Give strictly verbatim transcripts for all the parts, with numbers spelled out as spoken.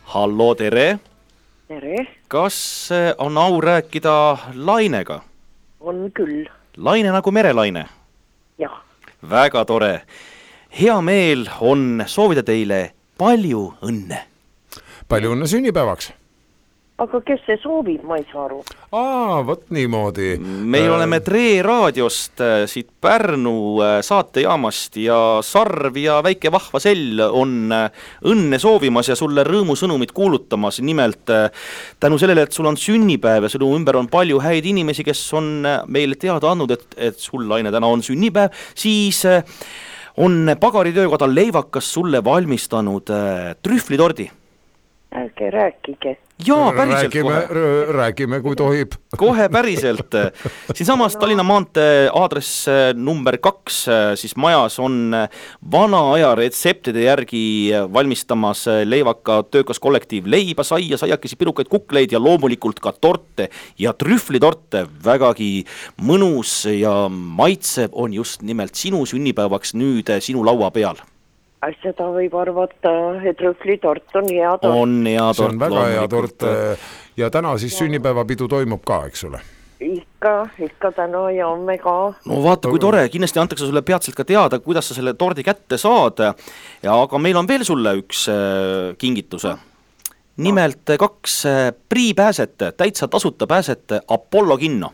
Hallo, tere! Tere! Kas on au rääkida Lainega? On küll. Laine nagu merelaine? Jah. Väga tore. Hea meel on soovida teile palju õnne. Palju õnne sünnipäevaks. Aga kes see soovib, ma ei saa aru. Aa, võt niimoodi. Meil oleme Tre raadiost siit Pärnu saatejaamast ja Sarv ja väike vahva sell on õnne soovimas ja sulle rõõmusõnumit kuulutamas. Nimelt tänu sellele, et sul on sünnipäev ja sinu ümber on palju häid inimesi, kes on meile teada andnud, et, et sul, Laine, täna on sünnipäev, siis on Pagaritöökoda Leivakas sulle valmistanud trühvlitordi. Ärge rääkige. Jaa, päriselt räägime, kohe. Räägime, kui tohib. Kohe päriselt. Siin samas no. Tallinna maantee aadress number kaks, siis majas on vana aja retseptide järgi valmistamas Leivaka töökas kollektiiv leiba, saia, saiakesi, pirukaid, kukleid ja loomulikult ka torte ja trühvlitorte. Vägagi mõnus ja maitsev on just nimelt sinu sünnipäevaks nüüd sinu laua peal. Seda võib arvata, et trühvlitort on hea tort. On hea tort. See on väga hea tort ja täna siis sünnipäevapidu toimub ka, eks ole? Ikka, ikka täna ja homme ka. No vaata, kui tore, kindlasti antakse sulle peatselt ka teada, kuidas sa selle tordi kätte saad. Ja aga meil on veel sulle üks kingituse. Nimelt kaks priipääset, täitsa tasuta pääset Apollo kinno.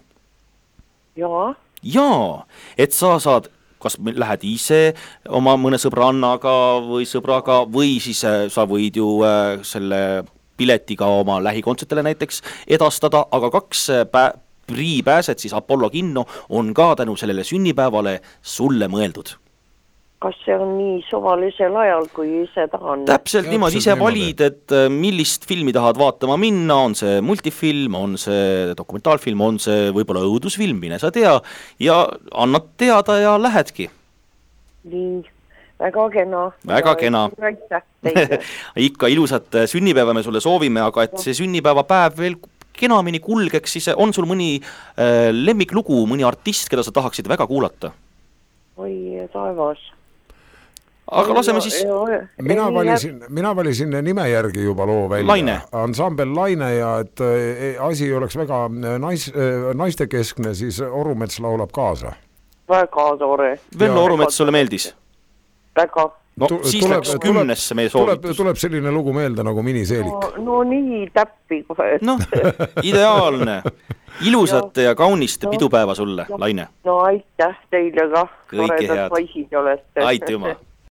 Jaa. Jaa, et sa saad kas lähed ise oma mõne sõbrannaga või sõbraga või siis sa võid ju selle piletiga oma lähikontsertele näiteks edastada, aga kaks pä- priipääset siis Apollo kinno on ka tänu sellele sünnipäevale sulle mõeldud. Kas see on nii suvalisel ajal, kui ise tahan? Täpselt niimoodi, ise valid, et millist filmi tahad vaatama minna, on see multifilm, on see dokumentaalfilm, on see võib-olla õudusfilm, mine sa tea, ja annad teada ja lähedki. Nii, väga kena. Väga kena. Ikka ilusat sünnipäeva me sulle soovime, aga et see sünnipäevapäev veel kenamini kulgeks, siis on sul mõni äh, lemmiklugu, mõni artist, keda sa tahaksid väga kuulata? Oi, taevas. Aga laseme siis... Mina valisin, mina valisin nime järgi juba loo välja. Laine. Ansambel Laine ja et asi oleks väga nais, naistekeskne, siis Orumets laulab kaasa. Väga tore. Vello Orumets sulle meeldis? Väga. No tu- siis tuleb, läks kümnesse meie soovitus. Tuleb, tuleb selline lugu meelde nagu Miniseelik. No, no nii täppi kohe. No, ideaalne. Ilusat ja kaunist pidupäeva sulle, Laine. No aitäh teile ka. Kõike head. Toredat poisid olete. Aitüma.